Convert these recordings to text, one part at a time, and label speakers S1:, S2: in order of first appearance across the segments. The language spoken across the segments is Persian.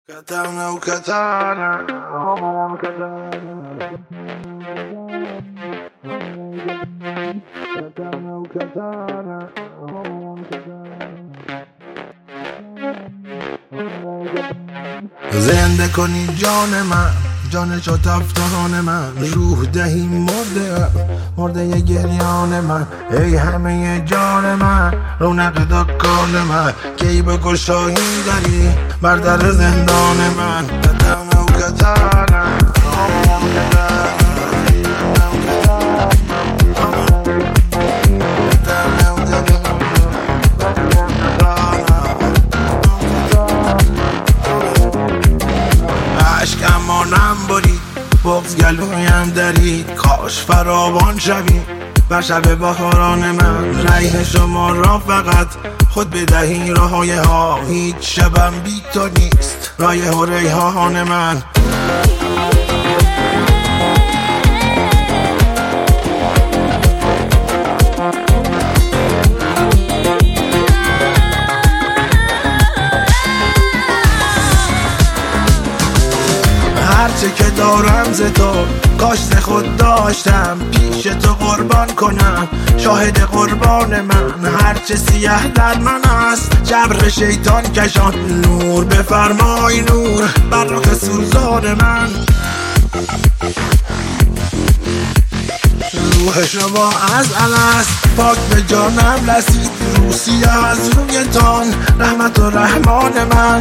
S1: Katana, katana, زنده کنی جان من، جان شد افتان من، روح دهی مرده گریان من. ای همه جان من، رونق دکان من، کی به گشایی داری بر در زندان من. کتانه و کتانه عشق امانم برید، بغض گلویم درید، کاش فراوان شوی بر شب بهاران من. ریح شما را فقط خود بدهی راهای ها، هیچ شبم بی تو نیست رایح و ریحان من. هرچه که دارم ز تو کاش ز خود داشتم، پیش تو قربان کنم شاهد قربان من. هرچه سیه در من است جبر شیطان کشان، نور بفرمای نور بر رخ سوزان من. روح شما از الست پاک به جانم رسید، روسیه از رویتان رحمت و رحمان من.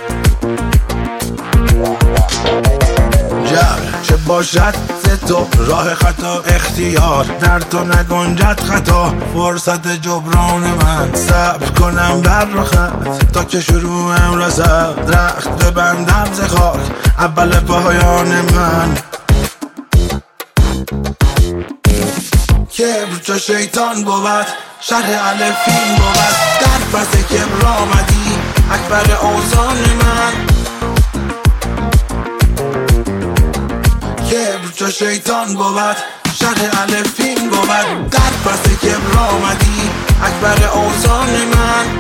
S1: چه باشد ز تو راه خطا اختیار، در تو نگنجد خطا فرصت جبران من. صبر کنم بر رخت تا که شروعم رسد، درخت ببندم ز خاک اول پایان من. کبر چو شیطان بود شرح الفین بود، در پس کبر آمدی اکبر اوزان من. کبر چو شیطان بود شرح الفین بود، در پس کبر آمدی اکبر اوزان من.